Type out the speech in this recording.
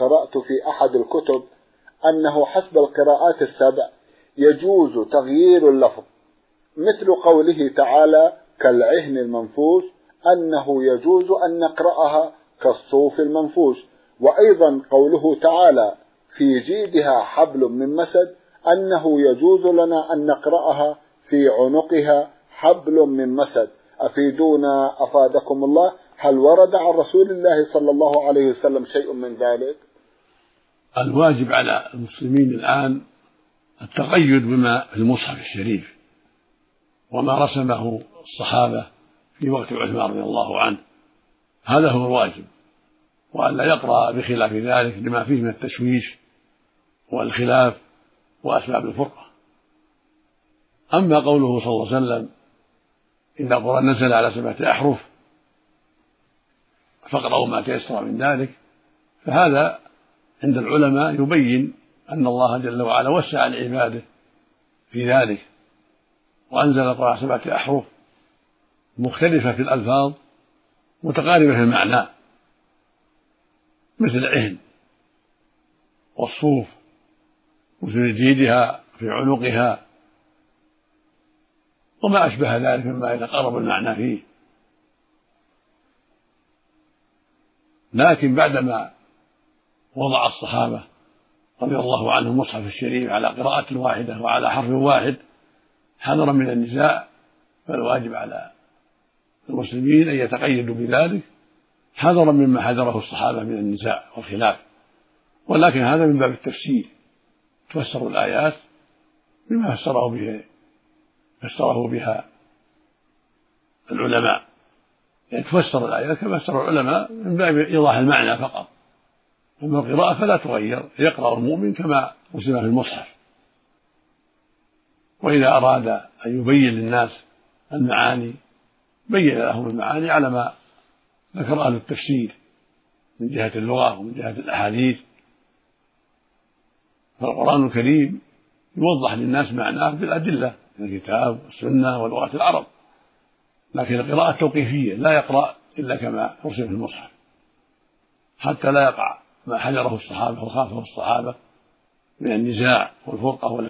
قرأت في أحد الكتب أنه حسب القراءات السبع يجوز تغيير اللفظ، مثل قوله تعالى كالعهن المنفوش، أنه يجوز أن نقرأها كالصوف المنفوش. وأيضا قوله تعالى في جيدها حبل من مسد، أنه يجوز لنا أن نقرأها في عنقها حبل من مسد. أفيدونا أفادكم الله، هل ورد عن رسول الله صلى الله عليه وسلم شيء من ذلك؟ الواجب على المسلمين الآن التقيد بما في المصحف الشريف وما رسمه الصحابة في وقت عثمان رضي الله عنه، هذا هو الواجب، وألا يقرأ بخلاف ذلك لما فيه من التشويش والخلاف وأسباب الفرقة. أما قوله صلى الله عليه وسلم إن القرآن نزل على 7 أحرف فاقرأوا ما تيسر من ذلك، فهذا عند العلماء يبين أن الله جل وعلا وسع لعباده في ذلك، وأنزل القرآن 7 أحرف مختلفة في الألفاظ متقاربة في المعنى، مثل العهن والصوف، مثل جيدها في عنقها، وما أشبه ذلك مما يتقارب المعنى فيه. لكن بعدما وضع الصحابة رضي الله عنهم المصحف الشريف على قراءة واحدة وعلى حرف واحد حذرا من النزاع، فالواجب على المسلمين أن يتقيدوا بذلك حذرا مما حذره الصحابة من النزاع والخلاف. ولكن هذا من باب التفسير، تفسر الآيات بما فسره بها العلماء، يعني تفسر الآيات كما فسر العلماء من باب إيضاح المعنى فقط. أما القراءة فلا تغير، يقرأ المؤمن كما رسم في المصحف. وإذا أراد أن يبين للناس المعاني بين لهم المعاني على ما ذكر أهل التفسير من جهة اللغة ومن جهة الأحاديث. فالقرآن الكريم يوضح للناس معناه بالأدلة من الكتاب والسنة ولغة العرب، لكن القراءة توقيفية، لا يقرأ إلا كما رسم في المصحف، حتى لا يقع ما حذره الصحابة وخافه الصحابة من النزاع والفرقة